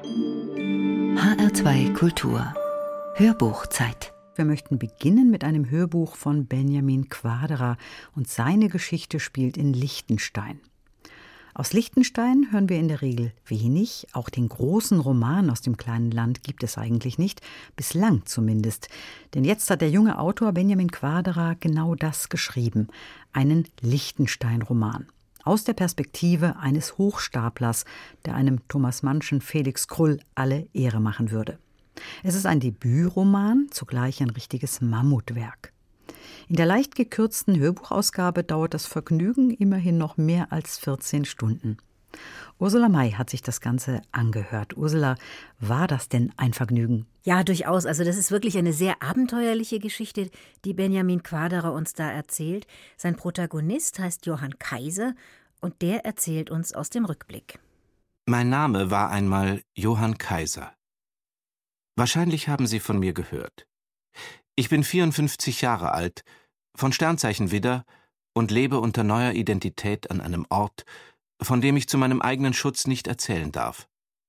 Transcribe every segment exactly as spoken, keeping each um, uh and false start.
H R zwei Kultur Hörbuchzeit. Wir möchten beginnen mit einem Hörbuch von Benjamin Quadra und seine Geschichte spielt in Liechtenstein. Aus Liechtenstein hören wir in der Regel wenig, auch den großen Roman aus dem kleinen Land gibt es eigentlich nicht, bislang zumindest. Denn jetzt hat der junge Autor Benjamin Quadra genau das geschrieben, einen Liechtenstein-Roman. Aus der Perspektive eines Hochstaplers, der einem Thomas Mannschen Felix Krull alle Ehre machen würde. Es ist ein Debütroman, zugleich ein richtiges Mammutwerk. In der leicht gekürzten Hörbuchausgabe dauert das Vergnügen immerhin noch mehr als vierzehn Stunden. Ursula May hat sich das Ganze angehört. Ursula, war das denn ein Vergnügen? Ja, durchaus. Also das ist wirklich eine sehr abenteuerliche Geschichte, die Benjamin Quadra uns da erzählt. Sein Protagonist heißt Johann Kaiser und der erzählt uns aus dem Rückblick. Mein Name war einmal Johann Kaiser. Wahrscheinlich haben Sie von mir gehört. Ich bin vierundfünfzig Jahre alt, von Sternzeichen Widder und lebe unter neuer Identität an einem Ort, von dem ich zu meinem eigenen Schutz nicht erzählen darf.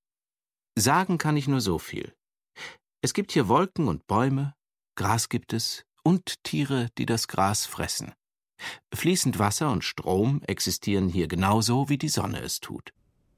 Sagen kann ich nur so viel. Es gibt hier Wolken und Bäume, Gras gibt es und Tiere, die das Gras fressen. Fließend Wasser und Strom existieren hier genauso, wie die Sonne es tut.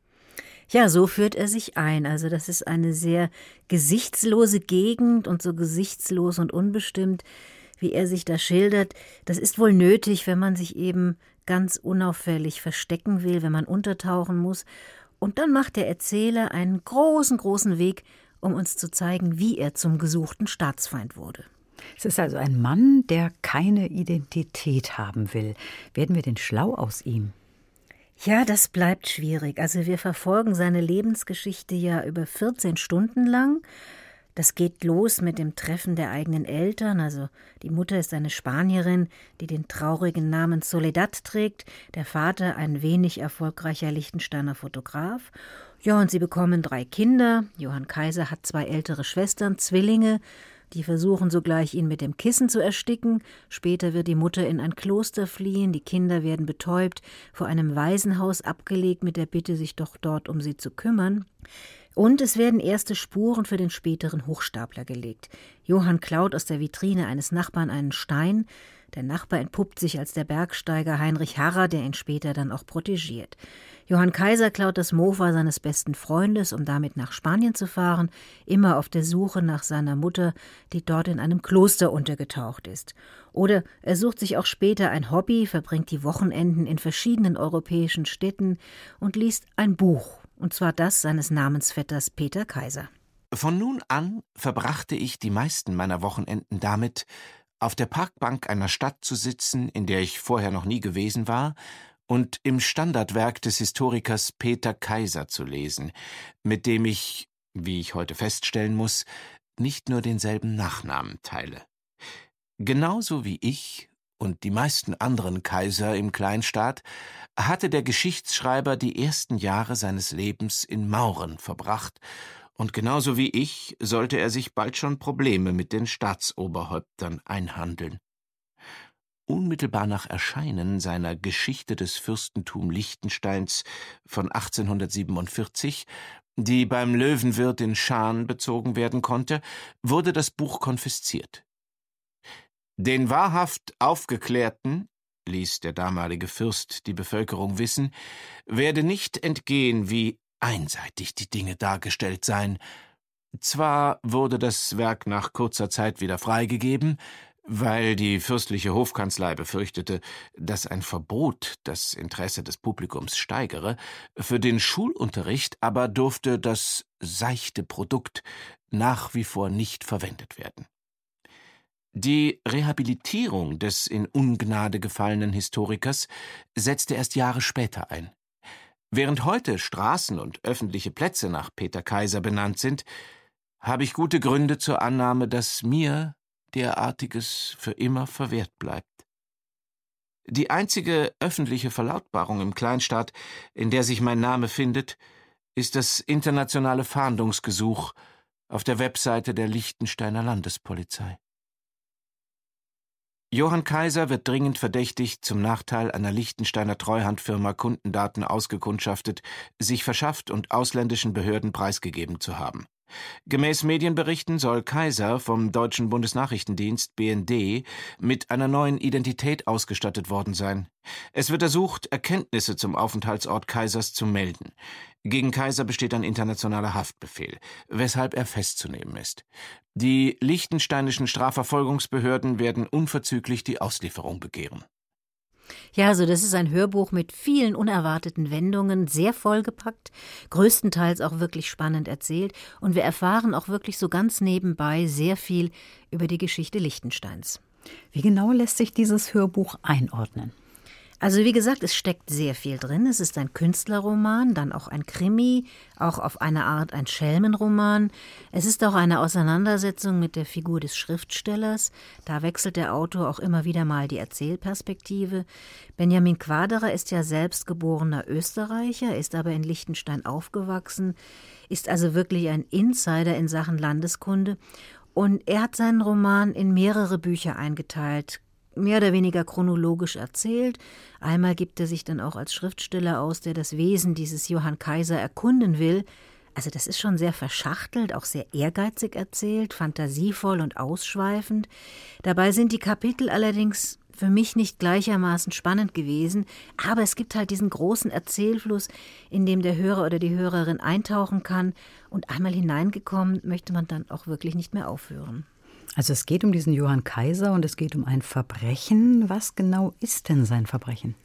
Ja, so führt er sich ein. Also das ist eine sehr gesichtslose Gegend und so gesichtslos und unbestimmt, wie er sich da schildert. Das ist wohl nötig, wenn man sich eben ganz unauffällig verstecken will, wenn man untertauchen muss. Und dann macht der Erzähler einen großen, großen Weg, um uns zu zeigen, wie er zum gesuchten Staatsfeind wurde. Es ist also ein Mann, der keine Identität haben will. Werden wir denn schlau aus ihm? Ja, das bleibt schwierig. Also wir verfolgen seine Lebensgeschichte ja über vierzehn Stunden lang. Das geht los mit dem Treffen der eigenen Eltern. Also die Mutter ist eine Spanierin, die den traurigen Namen Soledad trägt. Der Vater ein wenig erfolgreicher Liechtensteiner Fotograf. Ja, und sie bekommen drei Kinder. Johann Kaiser hat zwei ältere Schwestern, Zwillinge. Die versuchen sogleich, ihn mit dem Kissen zu ersticken. Später wird die Mutter in ein Kloster fliehen. Die Kinder werden betäubt, vor einem Waisenhaus abgelegt, mit der Bitte, sich doch dort um sie zu kümmern. Und es werden erste Spuren für den späteren Hochstapler gelegt. Johann klaut aus der Vitrine eines Nachbarn einen Stein. Der Nachbar entpuppt sich als der Bergsteiger Heinrich Harrer, der ihn später dann auch protegiert. Johann Kaiser klaut das Mofa seines besten Freundes, um damit nach Spanien zu fahren, immer auf der Suche nach seiner Mutter, die dort in einem Kloster untergetaucht ist. Oder er sucht sich auch später ein Hobby, verbringt die Wochenenden in verschiedenen europäischen Städten und liest ein Buch, und zwar das seines Namensvetters Peter Kaiser. Von nun an verbrachte ich die meisten meiner Wochenenden damit, auf der Parkbank einer Stadt zu sitzen, in der ich vorher noch nie gewesen war, und im Standardwerk des Historikers Peter Kaiser zu lesen, mit dem ich, wie ich heute feststellen muss, nicht nur denselben Nachnamen teile. Genauso wie ich und die meisten anderen Kaiser im Kleinstaat hatte der Geschichtsschreiber die ersten Jahre seines Lebens in Mauren verbracht, und genauso wie ich sollte er sich bald schon Probleme mit den Staatsoberhäuptern einhandeln. Unmittelbar nach Erscheinen seiner Geschichte des Fürstentum Liechtensteins von achtzehnhundertsiebenundvierzig, die beim Löwenwirt in Schaan bezogen werden konnte, wurde das Buch konfisziert. Den wahrhaft Aufgeklärten, ließ der damalige Fürst die Bevölkerung wissen, werde nicht entgehen, wie einseitig die Dinge dargestellt seien. Zwar wurde das Werk nach kurzer Zeit wieder freigegeben, weil die fürstliche Hofkanzlei befürchtete, dass ein Verbot das Interesse des Publikums steigere. Für den Schulunterricht aber durfte das seichte Produkt nach wie vor nicht verwendet werden. Die Rehabilitierung des in Ungnade gefallenen Historikers setzte erst Jahre später ein. Während heute Straßen und öffentliche Plätze nach Peter Kaiser benannt sind, habe ich gute Gründe zur Annahme, dass mir derartiges für immer verwehrt bleibt. Die einzige öffentliche Verlautbarung im Kleinstaat, in der sich mein Name findet, ist das internationale Fahndungsgesuch auf der Webseite der Liechtensteiner Landespolizei. Johann Kaiser wird dringend verdächtigt, zum Nachteil einer Liechtensteiner Treuhandfirma Kundendaten ausgekundschaftet, sich verschafft und ausländischen Behörden preisgegeben zu haben. Gemäß Medienberichten soll Kaiser vom deutschen Bundesnachrichtendienst B N D mit einer neuen Identität ausgestattet worden sein. Es wird ersucht, Erkenntnisse zum Aufenthaltsort Kaisers zu melden. Gegen Kaiser besteht ein internationaler Haftbefehl, weshalb er festzunehmen ist. Die liechtensteinischen Strafverfolgungsbehörden werden unverzüglich die Auslieferung begehren. Ja, also das ist ein Hörbuch mit vielen unerwarteten Wendungen, sehr vollgepackt, größtenteils auch wirklich spannend erzählt. Und wir erfahren auch wirklich so ganz nebenbei sehr viel über die Geschichte Liechtensteins. Wie genau lässt sich dieses Hörbuch einordnen? Also wie gesagt, es steckt sehr viel drin. Es ist ein Künstlerroman, dann auch ein Krimi, auch auf eine Art ein Schelmenroman. Es ist auch eine Auseinandersetzung mit der Figur des Schriftstellers. Da wechselt der Autor auch immer wieder mal die Erzählperspektive. Benjamin Quaderer ist ja selbst geborener Österreicher, ist aber in Liechtenstein aufgewachsen, ist also wirklich ein Insider in Sachen Landeskunde. Und er hat seinen Roman in mehrere Bücher eingeteilt, mehr oder weniger chronologisch erzählt. Einmal gibt er sich dann auch als Schriftsteller aus, der das Wesen dieses Johann Kaiser erkunden will. Also das ist schon sehr verschachtelt, auch sehr ehrgeizig erzählt, fantasievoll und ausschweifend. Dabei sind die Kapitel allerdings für mich nicht gleichermaßen spannend gewesen, aber es gibt halt diesen großen Erzählfluss, in dem der Hörer oder die Hörerin eintauchen kann, und einmal hineingekommen, möchte man dann auch wirklich nicht mehr aufhören. Also es geht um diesen Johann Kaiser und es geht um ein Verbrechen. Was genau ist denn sein Verbrechen?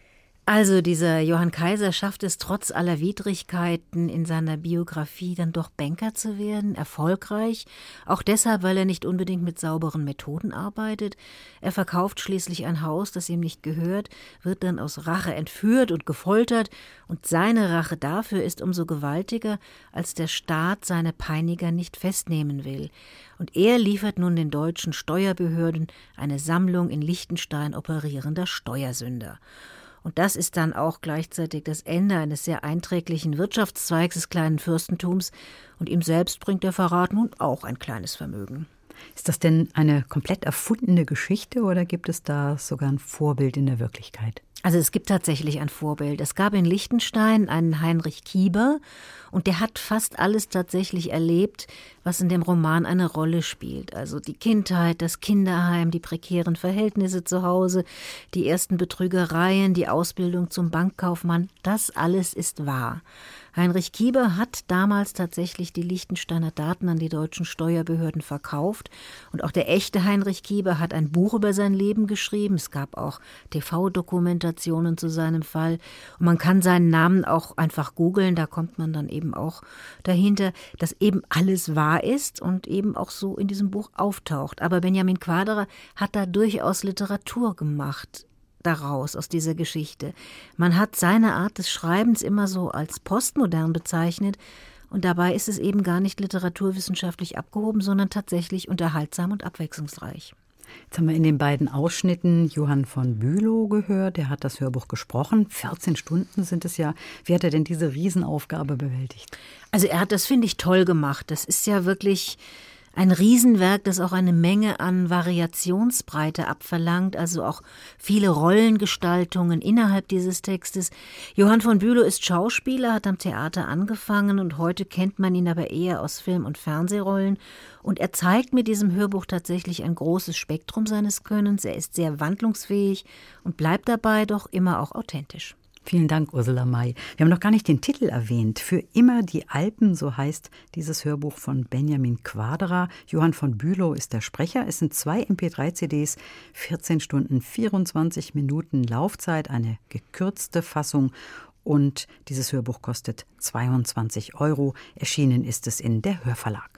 Also dieser Johann Kaiser schafft es trotz aller Widrigkeiten in seiner Biografie dann doch Banker zu werden, erfolgreich, auch deshalb, weil er nicht unbedingt mit sauberen Methoden arbeitet. Er verkauft schließlich ein Haus, das ihm nicht gehört, wird dann aus Rache entführt und gefoltert, und seine Rache dafür ist umso gewaltiger, als der Staat seine Peiniger nicht festnehmen will. Und er liefert nun den deutschen Steuerbehörden eine Sammlung in Liechtenstein operierender Steuersünder. Und das ist dann auch gleichzeitig das Ende eines sehr einträglichen Wirtschaftszweigs des kleinen Fürstentums. Und ihm selbst bringt der Verrat nun auch ein kleines Vermögen. Ist das denn eine komplett erfundene Geschichte oder gibt es da sogar ein Vorbild in der Wirklichkeit? Also es gibt tatsächlich ein Vorbild. Es gab in Liechtenstein einen Heinrich Kieber und der hat fast alles tatsächlich erlebt, was in dem Roman eine Rolle spielt. Also die Kindheit, das Kinderheim, die prekären Verhältnisse zu Hause, die ersten Betrügereien, die Ausbildung zum Bankkaufmann, das alles ist wahr. Heinrich Kieber hat damals tatsächlich die Liechtensteiner Daten an die deutschen Steuerbehörden verkauft. Und auch der echte Heinrich Kieber hat ein Buch über sein Leben geschrieben. Es gab auch T V-Dokumentationen zu seinem Fall. Und man kann seinen Namen auch einfach googeln, da kommt man dann eben auch dahinter, dass eben alles wahr ist und eben auch so in diesem Buch auftaucht. Aber Benjamin Quaderer hat da durchaus Literatur gemacht daraus, aus dieser Geschichte. Man hat seine Art des Schreibens immer so als postmodern bezeichnet und dabei ist es eben gar nicht literaturwissenschaftlich abgehoben, sondern tatsächlich unterhaltsam und abwechslungsreich. Jetzt haben wir in den beiden Ausschnitten Johann von Bülow gehört, der hat das Hörbuch gesprochen. vierzehn Stunden sind es ja. Wie hat er denn diese Riesenaufgabe bewältigt? Also er hat das, finde ich, toll gemacht. Das ist ja wirklich ein Riesenwerk, das auch eine Menge an Variationsbreite abverlangt, also auch viele Rollengestaltungen innerhalb dieses Textes. Johann von Bülow ist Schauspieler, hat am Theater angefangen und heute kennt man ihn aber eher aus Film- und Fernsehrollen. Und er zeigt mit diesem Hörbuch tatsächlich ein großes Spektrum seines Könnens. Er ist sehr wandlungsfähig und bleibt dabei doch immer auch authentisch. Vielen Dank, Ursula May. Wir haben noch gar nicht den Titel erwähnt. Für immer die Alpen, so heißt dieses Hörbuch von Benjamin Quaderer. Johann von Bülow ist der Sprecher. Es sind zwei M P drei C Ds, vierzehn Stunden, vierundzwanzig Minuten Laufzeit, eine gekürzte Fassung. Und dieses Hörbuch kostet zweiundzwanzig Euro. Erschienen ist es in der Hörverlag.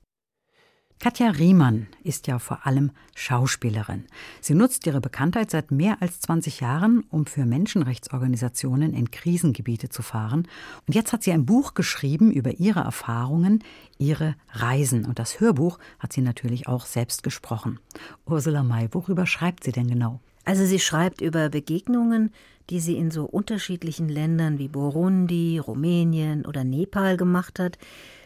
Katja Riemann ist ja vor allem Schauspielerin. Sie nutzt ihre Bekanntheit seit mehr als zwanzig Jahren, um für Menschenrechtsorganisationen in Krisengebiete zu fahren. Und jetzt hat sie ein Buch geschrieben über ihre Erfahrungen, ihre Reisen. Und das Hörbuch hat sie natürlich auch selbst gesprochen. Ursula May, worüber schreibt sie denn genau? Also sie schreibt über Begegnungen, die sie in so unterschiedlichen Ländern wie Burundi, Rumänien oder Nepal gemacht hat.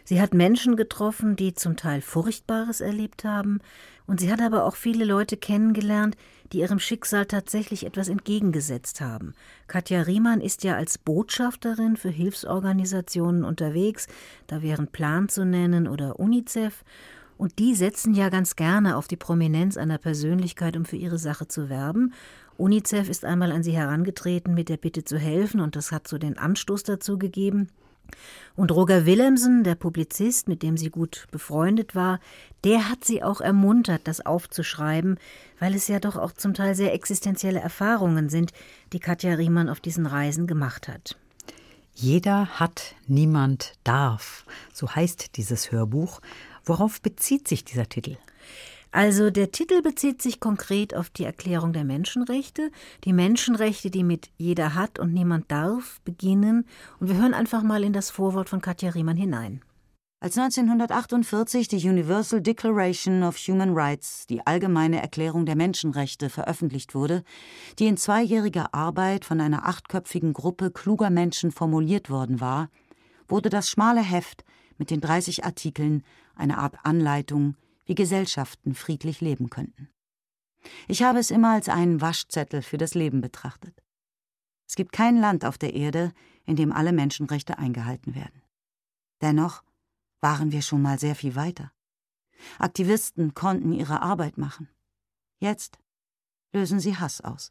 Sie hat Menschen getroffen, die zum Teil Furchtbares erlebt haben, und sie hat aber auch viele Leute kennengelernt, die ihrem Schicksal tatsächlich etwas entgegengesetzt haben. Katja Riemann ist ja als Botschafterin für Hilfsorganisationen unterwegs, da wären Plan zu nennen oder UNICEF, und die setzen ja ganz gerne auf die Prominenz einer Persönlichkeit, um für ihre Sache zu werben. UNICEF ist einmal an sie herangetreten mit der Bitte zu helfen, und das hat so den Anstoß dazu gegeben. Und Roger Willemsen, der Publizist, mit dem sie gut befreundet war, der hat sie auch ermuntert, das aufzuschreiben, weil es ja doch auch zum Teil sehr existenzielle Erfahrungen sind, die Katja Riemann auf diesen Reisen gemacht hat. Jeder hat, niemand darf. So heißt dieses Hörbuch. Worauf bezieht sich dieser Titel? Also der Titel bezieht sich konkret auf die Erklärung der Menschenrechte. Die Menschenrechte, die mit jeder hat und niemand darf, beginnen. Und wir hören einfach mal in das Vorwort von Katja Riemann hinein. Als neunzehnhundertachtundvierzig die Universal Declaration of Human Rights, die Allgemeine Erklärung der Menschenrechte, veröffentlicht wurde, die in zweijähriger Arbeit von einer achtköpfigen Gruppe kluger Menschen formuliert worden war, wurde das schmale Heft mit den dreißig Artikeln eine Art Anleitung, wie Gesellschaften friedlich leben könnten. Ich habe es immer als einen Waschzettel für das Leben betrachtet. Es gibt kein Land auf der Erde, in dem alle Menschenrechte eingehalten werden. Dennoch waren wir schon mal sehr viel weiter. Aktivisten konnten ihre Arbeit machen. Jetzt lösen sie Hass aus.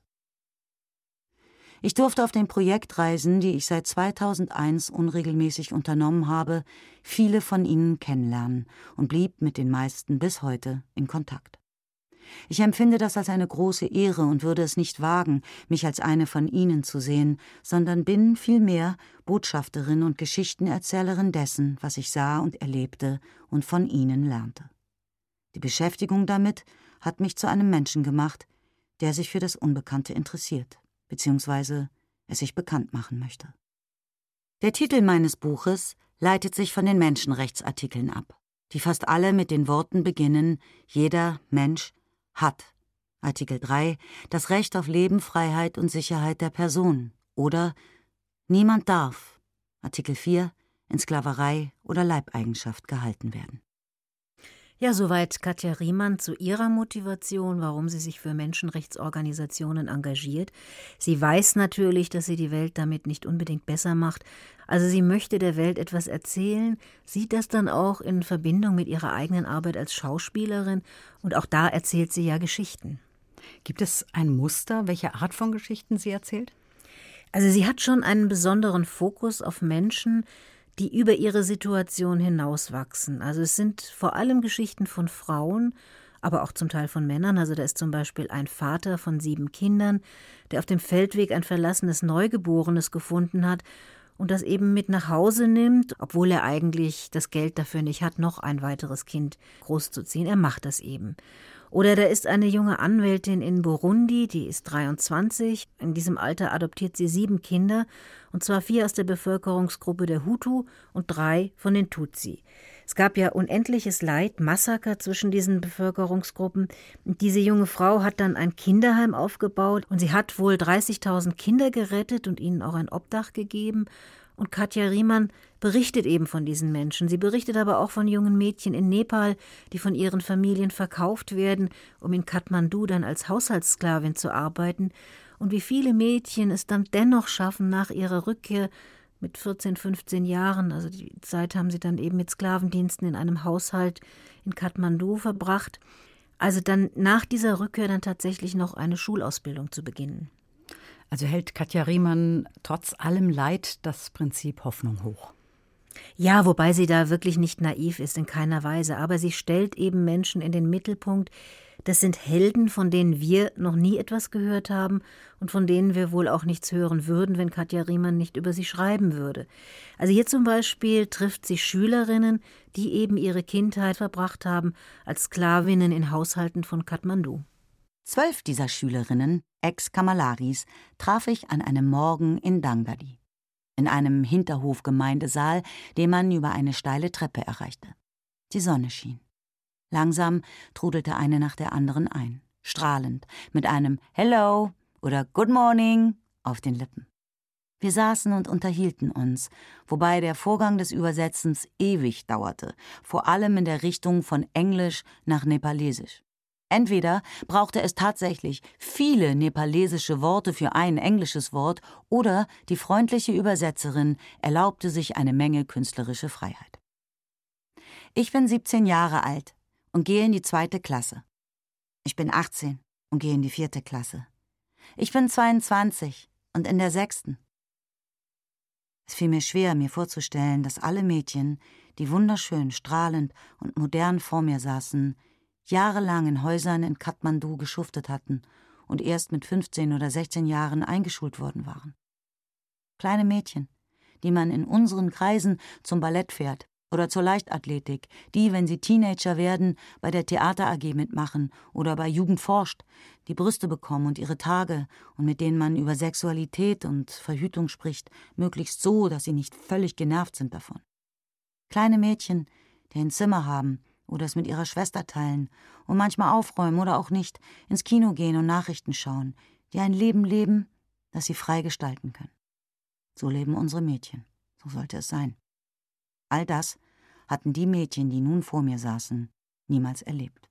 Ich durfte auf den Projektreisen, die ich seit zweitausendeins unregelmäßig unternommen habe, viele von ihnen kennenlernen und blieb mit den meisten bis heute in Kontakt. Ich empfinde das als eine große Ehre und würde es nicht wagen, mich als eine von ihnen zu sehen, sondern bin vielmehr Botschafterin und Geschichtenerzählerin dessen, was ich sah und erlebte und von ihnen lernte. Die Beschäftigung damit hat mich zu einem Menschen gemacht, der sich für das Unbekannte interessiert, beziehungsweise es sich bekannt machen möchte. Der Titel meines Buches leitet sich von den Menschenrechtsartikeln ab, die fast alle mit den Worten beginnen: Jeder Mensch hat. Artikel drei, das Recht auf Leben, Freiheit und Sicherheit der Person. Oder niemand darf. Artikel vier, in Sklaverei oder Leibeigenschaft gehalten werden. Ja, soweit Katja Riemann zu ihrer Motivation, warum sie sich für Menschenrechtsorganisationen engagiert. Sie weiß natürlich, dass sie die Welt damit nicht unbedingt besser macht. Also sie möchte der Welt etwas erzählen, sieht das dann auch in Verbindung mit ihrer eigenen Arbeit als Schauspielerin. Und auch da erzählt sie ja Geschichten. Gibt es ein Muster, welche Art von Geschichten sie erzählt? Also sie hat schon einen besonderen Fokus auf Menschen, die über ihre Situation hinauswachsen. Also es sind vor allem Geschichten von Frauen, aber auch zum Teil von Männern. Also da ist zum Beispiel ein Vater von sieben Kindern, der auf dem Feldweg ein verlassenes Neugeborenes gefunden hat und das eben mit nach Hause nimmt, obwohl er eigentlich das Geld dafür nicht hat, noch ein weiteres Kind großzuziehen. Er macht das eben. Oder da ist eine junge Anwältin in Burundi, die ist dreiundzwanzig. In diesem Alter adoptiert sie sieben Kinder, und zwar vier aus der Bevölkerungsgruppe der Hutu und drei von den Tutsi. Es gab ja unendliches Leid, Massaker zwischen diesen Bevölkerungsgruppen. Und diese junge Frau hat dann ein Kinderheim aufgebaut und sie hat wohl dreißigtausend Kinder gerettet und ihnen auch ein Obdach gegeben. Und Katja Riemann berichtet eben von diesen Menschen. Sie berichtet aber auch von jungen Mädchen in Nepal, die von ihren Familien verkauft werden, um in Kathmandu dann als Haushaltssklavin zu arbeiten. Und wie viele Mädchen es dann dennoch schaffen, nach ihrer Rückkehr mit vierzehn, fünfzehn Jahren, also die Zeit haben sie dann eben mit Sklavendiensten in einem Haushalt in Kathmandu verbracht, also dann nach dieser Rückkehr dann tatsächlich noch eine Schulausbildung zu beginnen. Also hält Katja Riemann trotz allem Leid das Prinzip Hoffnung hoch. Ja, wobei sie da wirklich nicht naiv ist, in keiner Weise. Aber sie stellt eben Menschen in den Mittelpunkt. Das sind Helden, von denen wir noch nie etwas gehört haben und von denen wir wohl auch nichts hören würden, wenn Katja Riemann nicht über sie schreiben würde. Also hier zum Beispiel trifft sie Schülerinnen, die eben ihre Kindheit verbracht haben als Sklavinnen in Haushalten von Kathmandu. Zwölf dieser Schülerinnen, Ex-Kamalaris, traf ich an einem Morgen in Dangadi, in einem Hinterhofgemeindesaal, den man über eine steile Treppe erreichte. Die Sonne schien. Langsam trudelte eine nach der anderen ein, strahlend, mit einem Hello oder Good Morning auf den Lippen. Wir saßen und unterhielten uns, wobei der Vorgang des Übersetzens ewig dauerte, vor allem in der Richtung von Englisch nach Nepalesisch. Entweder brauchte es tatsächlich viele nepalesische Worte für ein englisches Wort, oder die freundliche Übersetzerin erlaubte sich eine Menge künstlerische Freiheit. Ich bin siebzehn Jahre alt und gehe in die zweite Klasse. Ich bin achtzehn und gehe in die vierte Klasse. Ich bin zweiundzwanzig und in der sechsten. Es fiel mir schwer, mir vorzustellen, dass alle Mädchen, die wunderschön, strahlend und modern vor mir saßen, jahrelang in Häusern in Kathmandu geschuftet hatten und erst mit fünfzehn oder sechzehn Jahren eingeschult worden waren. Kleine Mädchen, die man in unseren Kreisen zum Ballett fährt oder zur Leichtathletik, die, wenn sie Teenager werden, bei der Theater A G mitmachen oder bei Jugend forscht, die Brüste bekommen und ihre Tage und mit denen man über Sexualität und Verhütung spricht, möglichst so, dass sie nicht völlig genervt sind davon. Kleine Mädchen, die ein Zimmer haben oder es mit ihrer Schwester teilen und manchmal aufräumen oder auch nicht, ins Kino gehen und Nachrichten schauen, die ein Leben leben, das sie frei gestalten können. So leben unsere Mädchen. So sollte es sein. All das hatten die Mädchen, die nun vor mir saßen, niemals erlebt.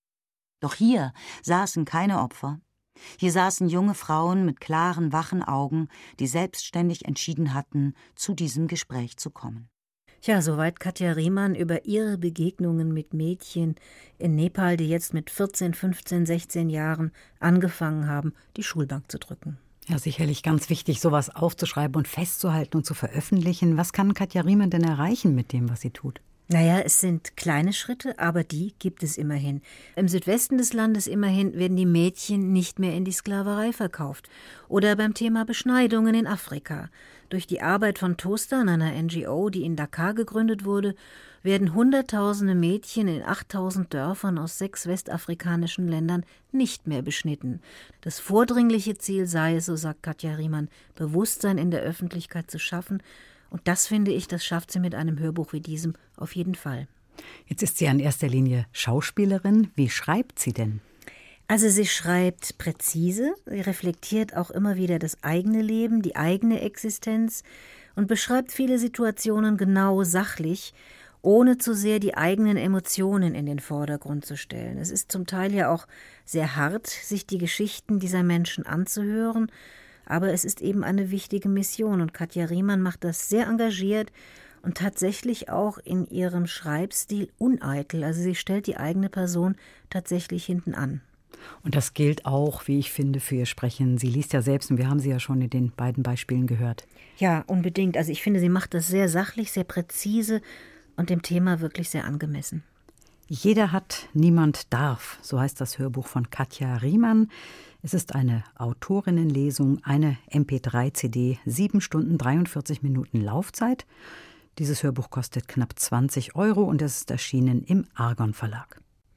Doch hier saßen keine Opfer. Hier saßen junge Frauen mit klaren, wachen Augen, die selbstständig entschieden hatten, zu diesem Gespräch zu kommen. Ja, soweit Katja Riemann über ihre Begegnungen mit Mädchen in Nepal, die jetzt mit vierzehn, fünfzehn, sechzehn Jahren angefangen haben, die Schulbank zu drücken. Ja, sicherlich ganz wichtig, sowas aufzuschreiben und festzuhalten und zu veröffentlichen. Was kann Katja Riemann denn erreichen mit dem, was sie tut? Naja, es sind kleine Schritte, aber die gibt es immerhin. Im Südwesten des Landes immerhin werden die Mädchen nicht mehr in die Sklaverei verkauft. Oder beim Thema Beschneidungen in Afrika. Durch die Arbeit von Toastern, einer N G O, die in Dakar gegründet wurde, werden Hunderttausende Mädchen in achttausend Dörfern aus sechs westafrikanischen Ländern nicht mehr beschnitten. Das vordringliche Ziel sei es, so sagt Katja Riemann, Bewusstsein in der Öffentlichkeit zu schaffen. Und das, finde ich, das schafft sie mit einem Hörbuch wie diesem auf jeden Fall. Jetzt ist sie in erster Linie Schauspielerin. Wie schreibt sie denn? Also sie schreibt präzise, sie reflektiert auch immer wieder das eigene Leben, die eigene Existenz und beschreibt viele Situationen genau sachlich, ohne zu sehr die eigenen Emotionen in den Vordergrund zu stellen. Es ist zum Teil ja auch sehr hart, sich die Geschichten dieser Menschen anzuhören, aber es ist eben eine wichtige Mission und Katja Riemann macht das sehr engagiert und tatsächlich auch in ihrem Schreibstil uneitel. Also sie stellt die eigene Person tatsächlich hinten an. Und das gilt auch, wie ich finde, für ihr Sprechen. Sie liest ja selbst und wir haben sie ja schon in den beiden Beispielen gehört. Ja, unbedingt. Also ich finde, sie macht das sehr sachlich, sehr präzise und dem Thema wirklich sehr angemessen. Jeder hat, niemand darf, so heißt das Hörbuch von Katja Riemann. Es ist eine Autorinnenlesung, eine M P drei C D, sieben Stunden dreiundvierzig Minuten Laufzeit. Dieses Hörbuch kostet knapp zwanzig Euro und es ist erschienen im Argon Verlag.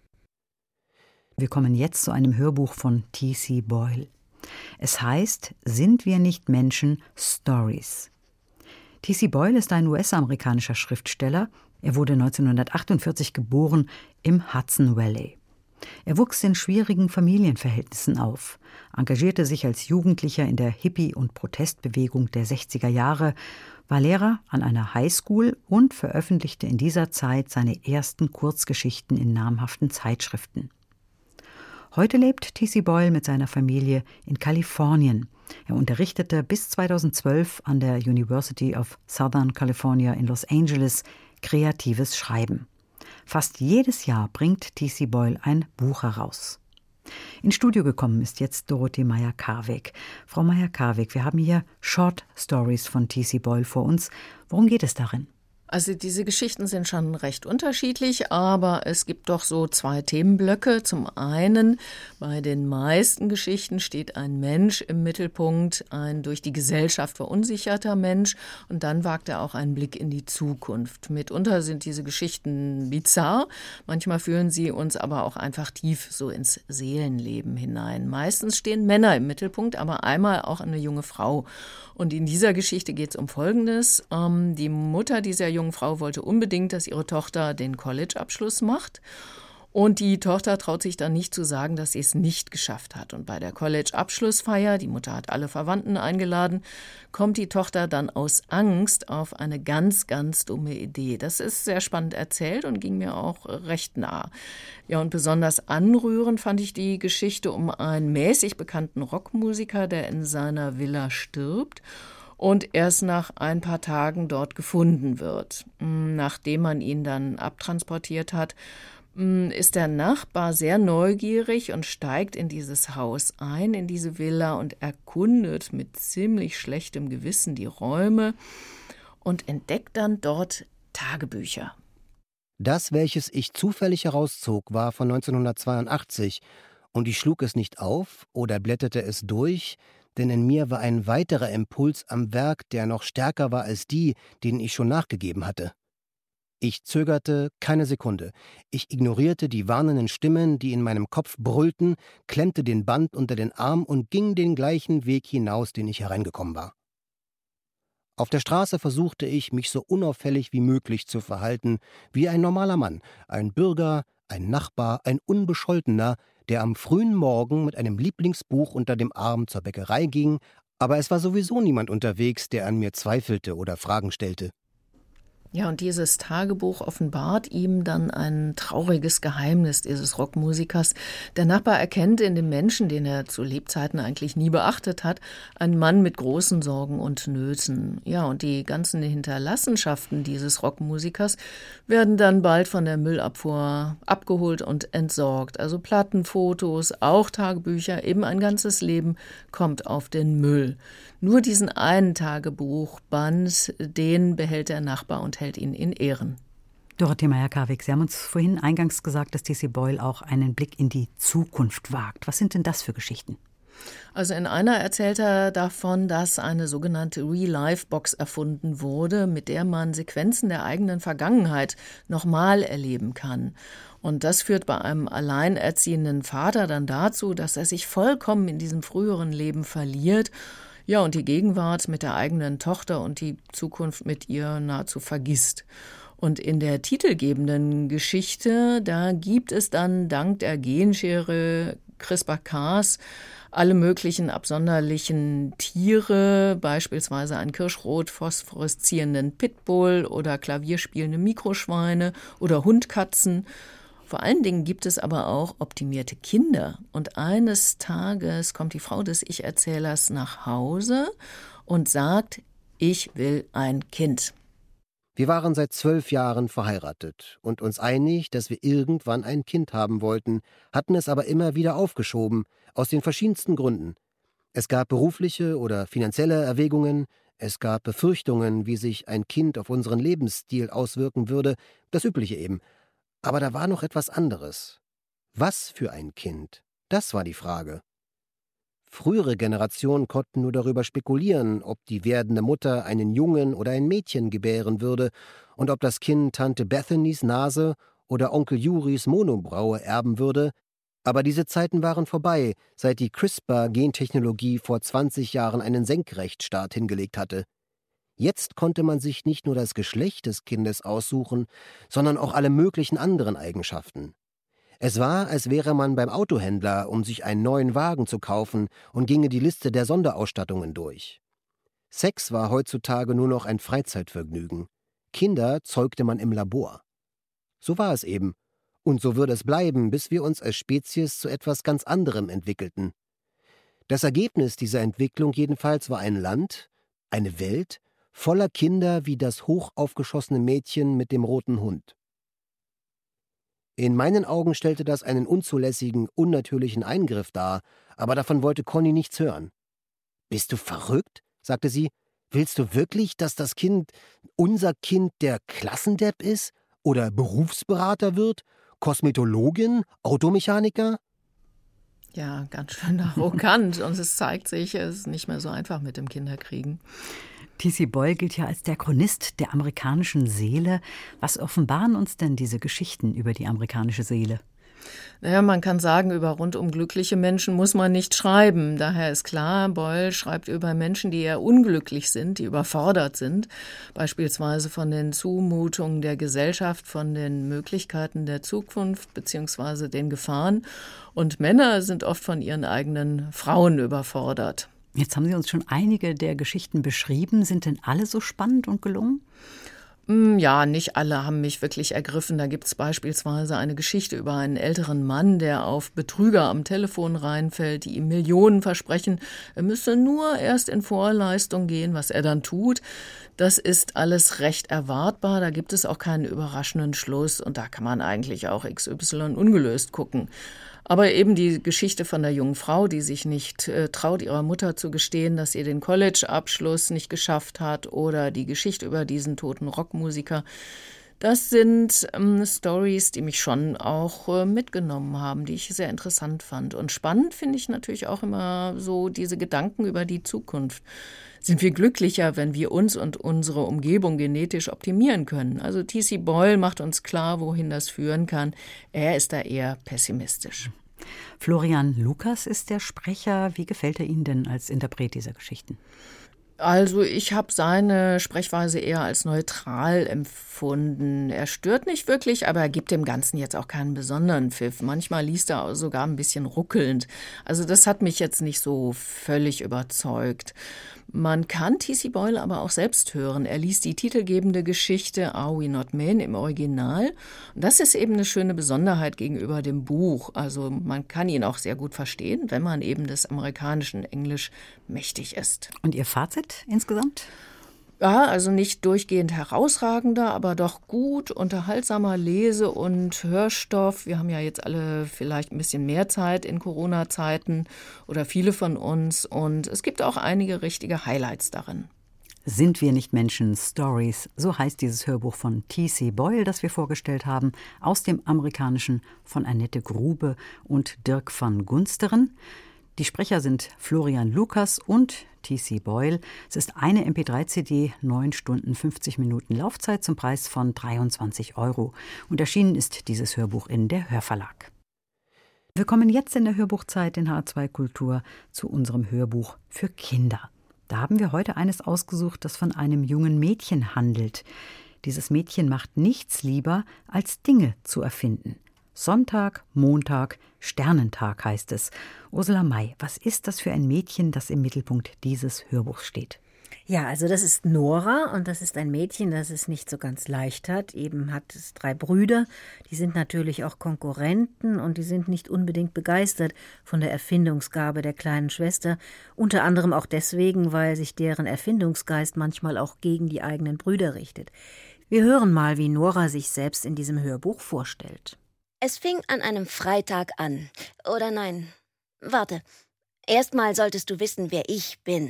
Wir kommen jetzt zu einem Hörbuch von T C Boyle. Es heißt »Sind wir nicht Menschen? Stories«. T C Boyle ist ein U S-amerikanischer Schriftsteller. Er wurde neunzehnhundertachtundvierzig geboren im Hudson Valley. Er wuchs in schwierigen Familienverhältnissen auf, engagierte sich als Jugendlicher in der Hippie- und Protestbewegung der sechziger Jahre, war Lehrer an einer Highschool und veröffentlichte in dieser Zeit seine ersten Kurzgeschichten in namhaften Zeitschriften. Heute lebt T C Boyle mit seiner Familie in Kalifornien. Er unterrichtete bis zweitausendzwölf an der University of Southern California in Los Angeles kreatives Schreiben. Fast jedes Jahr bringt T C Boyle ein Buch heraus. Ins Studio gekommen ist jetzt Dorothee Meyer-Karweg. Frau Meyer-Karweg, wir haben hier Short Stories von T C Boyle vor uns. Worum geht es darin? Also diese Geschichten sind schon recht unterschiedlich, aber es gibt doch so zwei Themenblöcke. Zum einen, bei den meisten Geschichten steht ein Mensch im Mittelpunkt, ein durch die Gesellschaft verunsicherter Mensch, und dann wagt er auch einen Blick in die Zukunft. Mitunter sind diese Geschichten bizarr, manchmal führen sie uns aber auch einfach tief so ins Seelenleben hinein. Meistens stehen Männer im Mittelpunkt, aber einmal auch eine junge Frau. Und in dieser Geschichte geht es um Folgendes. Ähm, die Mutter dieser jungen Frau wollte unbedingt, dass ihre Tochter den College-Abschluss macht. Und die Tochter traut sich dann nicht zu sagen, dass sie es nicht geschafft hat. Und bei der College-Abschlussfeier, die Mutter hat alle Verwandten eingeladen, kommt die Tochter dann aus Angst auf eine ganz, ganz dumme Idee. Das ist sehr spannend erzählt und ging mir auch recht nah. Ja, und besonders anrührend fand ich die Geschichte um einen mäßig bekannten Rockmusiker, der in seiner Villa stirbt und erst nach ein paar Tagen dort gefunden wird. Nachdem man ihn dann abtransportiert hat, ist der Nachbar sehr neugierig und steigt in dieses Haus ein, in diese Villa und erkundet mit ziemlich schlechtem Gewissen die Räume und entdeckt dann dort Tagebücher. Das, welches ich zufällig herauszog, war von neunzehnhundertzweiundachtzig und ich schlug es nicht auf oder blätterte es durch, denn in mir war ein weiterer Impuls am Werk, der noch stärker war als die, denen ich schon nachgegeben hatte. Ich zögerte keine Sekunde. Ich ignorierte die warnenden Stimmen, die in meinem Kopf brüllten, klemmte den Band unter den Arm und ging den gleichen Weg hinaus, den ich hereingekommen war. Auf der Straße versuchte ich, mich so unauffällig wie möglich zu verhalten, wie ein normaler Mann, ein Bürger, ein Nachbar, ein Unbescholtener, der am frühen Morgen mit einem Lieblingsbuch unter dem Arm zur Bäckerei ging, aber es war sowieso niemand unterwegs, der an mir zweifelte oder Fragen stellte. Ja, und dieses Tagebuch offenbart ihm dann ein trauriges Geheimnis dieses Rockmusikers. Der Nachbar erkennt in dem Menschen, den er zu Lebzeiten eigentlich nie beachtet hat, einen Mann mit großen Sorgen und Nöten. Ja, und die ganzen Hinterlassenschaften dieses Rockmusikers werden dann bald von der Müllabfuhr abgeholt und entsorgt. Also Platten, Fotos, auch Tagebücher, eben ein ganzes Leben kommt auf den Müll. Nur diesen einen Tagebuchband, den behält der Nachbar und hält ihn in Ehren. Dorothee Meyer-Karwig, Sie haben uns vorhin eingangs gesagt, dass T C. Boyle auch einen Blick in die Zukunft wagt. Was sind denn das für Geschichten? Also in einer erzählt er davon, dass eine sogenannte Real-Life-Box erfunden wurde, mit der man Sequenzen der eigenen Vergangenheit nochmal erleben kann. Und das führt bei einem alleinerziehenden Vater dann dazu, dass er sich vollkommen in diesem früheren Leben verliert. Ja, und die Gegenwart mit der eigenen Tochter und die Zukunft mit ihr nahezu vergisst. Und in der titelgebenden Geschichte, da gibt es dann dank der Genschere CRISPR-Cas alle möglichen absonderlichen Tiere, beispielsweise einen kirschrot phosphoreszierenden Pitbull oder klavierspielende Mikroschweine oder Hundkatzen. Vor allen Dingen gibt es aber auch optimierte Kinder. Und eines Tages kommt die Frau des Ich-Erzählers nach Hause und sagt, ich will ein Kind. Wir waren seit zwölf Jahren verheiratet und uns einig, dass wir irgendwann ein Kind haben wollten, hatten es aber immer wieder aufgeschoben, aus den verschiedensten Gründen. Es gab berufliche oder finanzielle Erwägungen, es gab Befürchtungen, wie sich ein Kind auf unseren Lebensstil auswirken würde, das Übliche eben. Aber da war noch etwas anderes. Was für ein Kind? Das war die Frage. Frühere Generationen konnten nur darüber spekulieren, ob die werdende Mutter einen Jungen oder ein Mädchen gebären würde und ob das Kind Tante Bethany's Nase oder Onkel Juris Monobraue erben würde. Aber diese Zeiten waren vorbei, seit die CRISPR-Gentechnologie vor zwanzig Jahren einen Senkrechtstart hingelegt hatte. Jetzt konnte man sich nicht nur das Geschlecht des Kindes aussuchen, sondern auch alle möglichen anderen Eigenschaften. Es war, als wäre man beim Autohändler, um sich einen neuen Wagen zu kaufen, und ginge die Liste der Sonderausstattungen durch. Sex war heutzutage nur noch ein Freizeitvergnügen. Kinder zeugte man im Labor. So war es eben. Und so würde es bleiben, bis wir uns als Spezies zu etwas ganz anderem entwickelten. Das Ergebnis dieser Entwicklung jedenfalls war ein Land, eine Welt, voller Kinder wie das hochaufgeschossene Mädchen mit dem roten Hund. In meinen Augen stellte das einen unzulässigen, unnatürlichen Eingriff dar, aber davon wollte Conny nichts hören. »Bist du verrückt?« sagte sie. »Willst du wirklich, dass das Kind, unser Kind, der Klassendepp ist? Oder Berufsberater wird? Kosmetologin? Automechaniker?« Ja, ganz schön arrogant. Und es zeigt sich, es ist nicht mehr so einfach mit dem Kinderkriegen. T C. Boyle gilt ja als der Chronist der amerikanischen Seele. Was offenbaren uns denn diese Geschichten über die amerikanische Seele? Naja, man kann sagen, über rundum glückliche Menschen muss man nicht schreiben. Daher ist klar, Boyle schreibt über Menschen, die eher unglücklich sind, die überfordert sind, beispielsweise von den Zumutungen der Gesellschaft, von den Möglichkeiten der Zukunft bzw. den Gefahren. Und Männer sind oft von ihren eigenen Frauen überfordert. Jetzt haben Sie uns schon einige der Geschichten beschrieben. Sind denn alle so spannend und gelungen? Ja, nicht alle haben mich wirklich ergriffen. Da gibt es beispielsweise eine Geschichte über einen älteren Mann, der auf Betrüger am Telefon reinfällt, die ihm Millionen versprechen. Er müsse nur erst in Vorleistung gehen, was er dann tut. Das ist alles recht erwartbar. Da gibt es auch keinen überraschenden Schluss. Und da kann man eigentlich auch X Y ungelöst gucken. Aber eben die Geschichte von der jungen Frau, die sich nicht äh, traut, ihrer Mutter zu gestehen, dass ihr den College-Abschluss nicht geschafft hat, oder die Geschichte über diesen toten Rockmusiker, das sind ähm, Storys, die mich schon auch äh, mitgenommen haben, die ich sehr interessant fand. Und spannend finde ich natürlich auch immer so diese Gedanken über die Zukunft. Sind wir glücklicher, wenn wir uns und unsere Umgebung genetisch optimieren können? Also T C Boyle macht uns klar, wohin das führen kann. Er ist da eher pessimistisch. Florian Lucas ist der Sprecher. Wie gefällt er Ihnen denn als Interpret dieser Geschichten? Also ich habe seine Sprechweise eher als neutral empfunden. Er stört nicht wirklich, aber er gibt dem Ganzen jetzt auch keinen besonderen Pfiff. Manchmal liest er sogar ein bisschen ruckelnd. Also das hat mich jetzt nicht so völlig überzeugt. Man kann T C Boyle aber auch selbst hören. Er liest die titelgebende Geschichte Are We Not Men im Original. Und das ist eben eine schöne Besonderheit gegenüber dem Buch. Also man kann ihn auch sehr gut verstehen, wenn man eben des amerikanischen Englisch mächtig ist. Und Ihr Fazit insgesamt? Ja, also nicht durchgehend herausragender, aber doch gut, unterhaltsamer Lese- und Hörstoff. Wir haben ja jetzt alle vielleicht ein bisschen mehr Zeit in Corona-Zeiten oder viele von uns. Und es gibt auch einige richtige Highlights darin. Sind wir nicht Menschen? Stories, so heißt dieses Hörbuch von T C Boyle, das wir vorgestellt haben, aus dem Amerikanischen von Annette Grube und Dirk van Gunsteren. Die Sprecher sind Florian Lucas und T C Boyle. Es ist eine M P drei C D, neun Stunden, fünfzig Minuten Laufzeit zum Preis von dreiundzwanzig Euro. Und erschienen ist dieses Hörbuch in der Hörverlag. Wir kommen jetzt in der Hörbuchzeit in H R zwei Kultur zu unserem Hörbuch für Kinder. Da haben wir heute eines ausgesucht, das von einem jungen Mädchen handelt. Dieses Mädchen macht nichts lieber, als Dinge zu erfinden. Sonntag, Montag, Sternentag heißt es. Ursula May, was ist das für ein Mädchen, das im Mittelpunkt dieses Hörbuchs steht? Ja, also das ist Nora und das ist ein Mädchen, das es nicht so ganz leicht hat. Eben hat es drei Brüder, die sind natürlich auch Konkurrenten und die sind nicht unbedingt begeistert von der Erfindungsgabe der kleinen Schwester. Unter anderem auch deswegen, weil sich deren Erfindungsgeist manchmal auch gegen die eigenen Brüder richtet. Wir hören mal, wie Nora sich selbst in diesem Hörbuch vorstellt. Es fing an einem Freitag an. Oder nein, warte. Erstmal solltest du wissen, wer ich bin.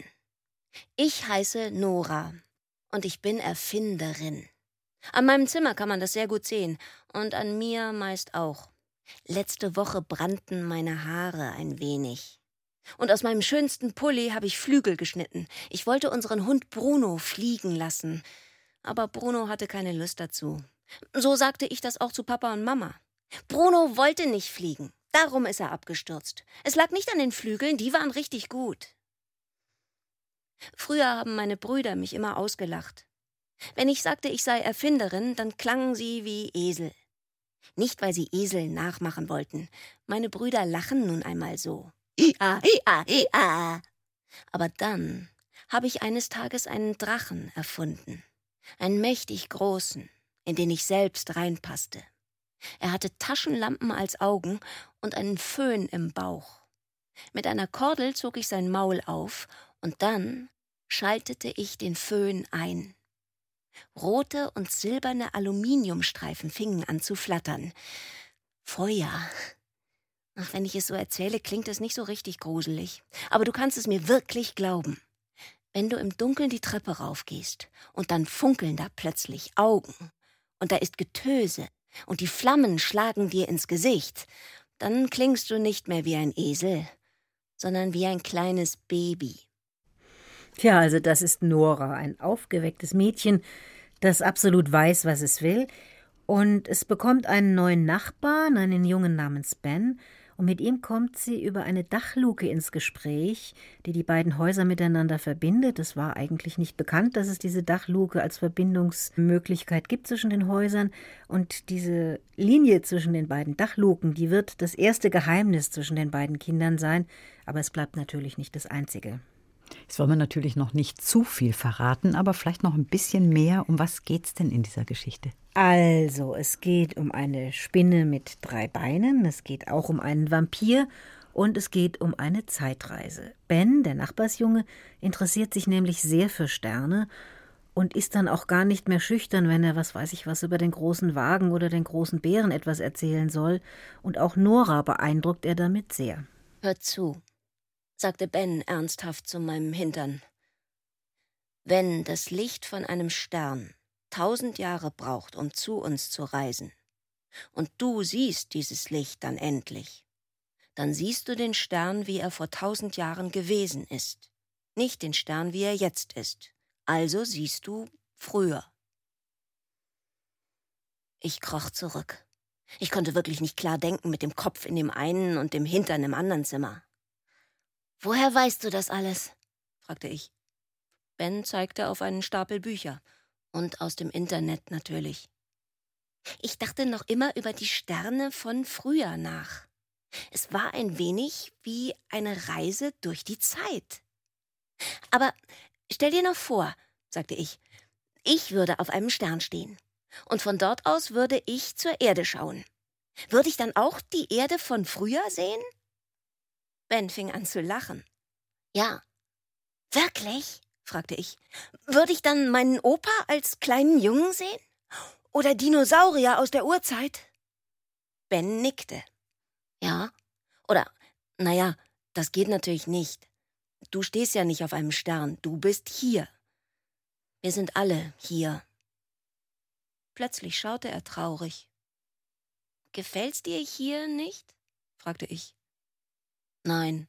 Ich heiße Nora und ich bin Erfinderin. An meinem Zimmer kann man das sehr gut sehen und an mir meist auch. Letzte Woche brannten meine Haare ein wenig. Und aus meinem schönsten Pulli habe ich Flügel geschnitten. Ich wollte unseren Hund Bruno fliegen lassen, aber Bruno hatte keine Lust dazu. So sagte ich das auch zu Papa und Mama. Bruno wollte nicht fliegen, darum ist er abgestürzt. Es lag nicht an den Flügeln, die waren richtig gut. Früher haben meine Brüder mich immer ausgelacht. Wenn ich sagte, ich sei Erfinderin, dann klangen sie wie Esel. Nicht, weil sie Esel nachmachen wollten. Meine Brüder lachen nun einmal so. Ia, ia, ia. Aber dann habe ich eines Tages einen Drachen erfunden. Einen mächtig großen, in den ich selbst reinpasste. Er hatte Taschenlampen als Augen und einen Föhn im Bauch. Mit einer Kordel zog ich sein Maul auf und dann schaltete ich den Föhn ein. Rote und silberne Aluminiumstreifen fingen an zu flattern. Feuer. Ach, wenn ich es so erzähle, klingt es nicht so richtig gruselig. Aber du kannst es mir wirklich glauben. Wenn du im Dunkeln die Treppe raufgehst und dann funkeln da plötzlich Augen und da ist Getöse und die Flammen schlagen dir ins Gesicht, dann klingst du nicht mehr wie ein Esel, sondern wie ein kleines Baby. Tja, also das ist Nora, ein aufgewecktes Mädchen, das absolut weiß, was es will. Und es bekommt einen neuen Nachbarn, einen Jungen namens Ben, und mit ihm kommt sie über eine Dachluke ins Gespräch, die die beiden Häuser miteinander verbindet. Es war eigentlich nicht bekannt, dass es diese Dachluke als Verbindungsmöglichkeit gibt zwischen den Häusern. Und diese Linie zwischen den beiden Dachluken, die wird das erste Geheimnis zwischen den beiden Kindern sein. Aber es bleibt natürlich nicht das einzige. Jetzt wollen wir natürlich noch nicht zu viel verraten, aber vielleicht noch ein bisschen mehr. Um was geht's denn in dieser Geschichte? Also, es geht um eine Spinne mit drei Beinen, es geht auch um einen Vampir und es geht um eine Zeitreise. Ben, der Nachbarsjunge, interessiert sich nämlich sehr für Sterne und ist dann auch gar nicht mehr schüchtern, wenn er, was weiß ich was, über den großen Wagen oder den großen Bären etwas erzählen soll. Und auch Nora beeindruckt er damit sehr. Hör zu, sagte Ben ernsthaft zu meinem Hintern. Wenn das Licht von einem Stern tausend Jahre braucht, um zu uns zu reisen, und du siehst dieses Licht dann endlich, dann siehst du den Stern, wie er vor tausend Jahren gewesen ist, nicht den Stern, wie er jetzt ist. Also siehst du früher. Ich kroch zurück. Ich konnte wirklich nicht klar denken mit dem Kopf in dem einen und dem Hintern im anderen Zimmer. »Woher weißt du das alles?« fragte ich. Ben zeigte auf einen Stapel Bücher. Und aus dem Internet natürlich. Ich dachte noch immer über die Sterne von früher nach. Es war ein wenig wie eine Reise durch die Zeit. Aber stell dir noch vor, sagte ich, ich würde auf einem Stern stehen. Und von dort aus würde ich zur Erde schauen. Würde ich dann auch die Erde von früher sehen? Ben fing an zu lachen. Ja, wirklich? fragte ich. Würde ich dann meinen Opa als kleinen Jungen sehen? Oder Dinosaurier aus der Urzeit? Ben nickte. Ja, oder, naja, das geht natürlich nicht. Du stehst ja nicht auf einem Stern, du bist hier. Wir sind alle hier. Plötzlich schaute er traurig. Gefällt's dir hier nicht? fragte ich. Nein.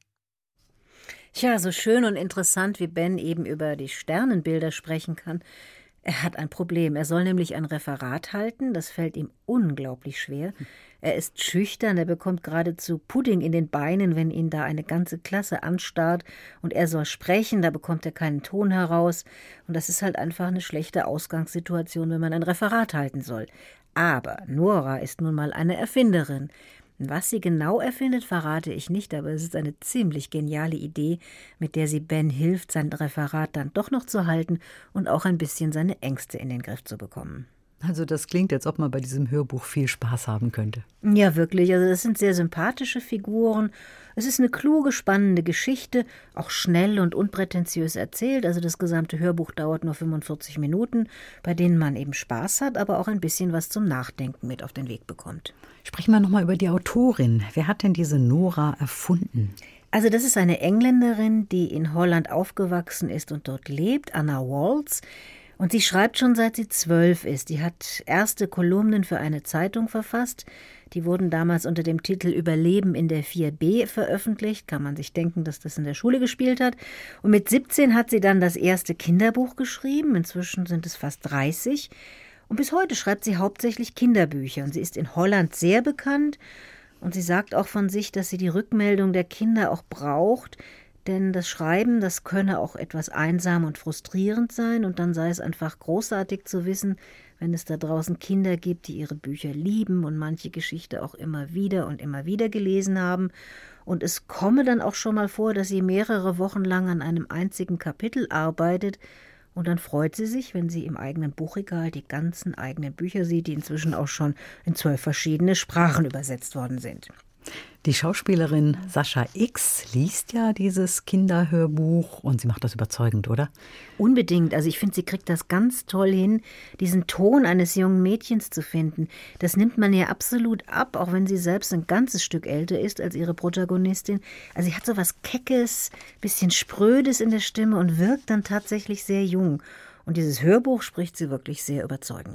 Tja, so schön und interessant, wie Ben eben über die Sternenbilder sprechen kann. Er hat ein Problem. Er soll nämlich ein Referat halten. Das fällt ihm unglaublich schwer. Er ist schüchtern, er bekommt geradezu Pudding in den Beinen, wenn ihn da eine ganze Klasse anstarrt. Und er soll sprechen, da bekommt er keinen Ton heraus. Und das ist halt einfach eine schlechte Ausgangssituation, wenn man ein Referat halten soll. Aber Nora ist nun mal eine Erfinderin. Was sie genau erfindet, verrate ich nicht, aber es ist eine ziemlich geniale Idee, mit der sie Ben hilft, sein Referat dann doch noch zu halten und auch ein bisschen seine Ängste in den Griff zu bekommen. Also das klingt, als ob man bei diesem Hörbuch viel Spaß haben könnte. Ja, wirklich. Also das sind sehr sympathische Figuren. Es ist eine kluge, spannende Geschichte, auch schnell und unprätentiös erzählt. Also das gesamte Hörbuch dauert nur fünfundvierzig Minuten, bei denen man eben Spaß hat, aber auch ein bisschen was zum Nachdenken mit auf den Weg bekommt. Sprechen wir nochmal über die Autorin. Wer hat denn diese Nora erfunden? Also das ist eine Engländerin, die in Holland aufgewachsen ist und dort lebt, Anna Walls. Und sie schreibt schon seit sie zwölf ist. Die hat erste Kolumnen für eine Zeitung verfasst. Die wurden damals unter dem Titel Überleben in der vier B veröffentlicht. Kann man sich denken, dass das in der Schule gespielt hat. Und mit siebzehn hat sie dann das erste Kinderbuch geschrieben. Inzwischen sind es fast dreißig. Und bis heute schreibt sie hauptsächlich Kinderbücher. Und sie ist in Holland sehr bekannt. Und sie sagt auch von sich, dass sie die Rückmeldung der Kinder auch braucht. Denn das Schreiben, das könne auch etwas einsam und frustrierend sein. Und dann sei es einfach großartig zu wissen, wenn es da draußen Kinder gibt, die ihre Bücher lieben und manche Geschichte auch immer wieder und immer wieder gelesen haben. Und es komme dann auch schon mal vor, dass sie mehrere Wochen lang an einem einzigen Kapitel arbeitet. Und dann freut sie sich, wenn sie im eigenen Buchregal die ganzen eigenen Bücher sieht, die inzwischen auch schon in zwölf verschiedene Sprachen übersetzt worden sind. Die Schauspielerin Sascha X liest ja dieses Kinderhörbuch und sie macht das überzeugend, oder? Unbedingt. Also ich finde, sie kriegt das ganz toll hin, diesen Ton eines jungen Mädchens zu finden. Das nimmt man ihr absolut ab, auch wenn sie selbst ein ganzes Stück älter ist als ihre Protagonistin. Also sie hat so was Keckes, bisschen Sprödes in der Stimme und wirkt dann tatsächlich sehr jung. Und dieses Hörbuch spricht sie wirklich sehr überzeugend.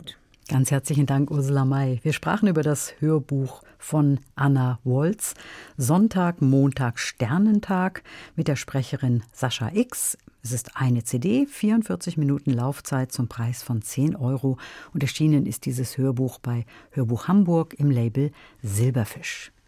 Ganz herzlichen Dank, Ursula May. Wir sprachen über das Hörbuch von Anna Wolz. Sonntag, Montag, Sternentag mit der Sprecherin Sascha X. Es ist eine C D, vierundvierzig Minuten Laufzeit zum Preis von zehn Euro. Und erschienen ist dieses Hörbuch bei Hörbuch Hamburg im Label Silberfisch.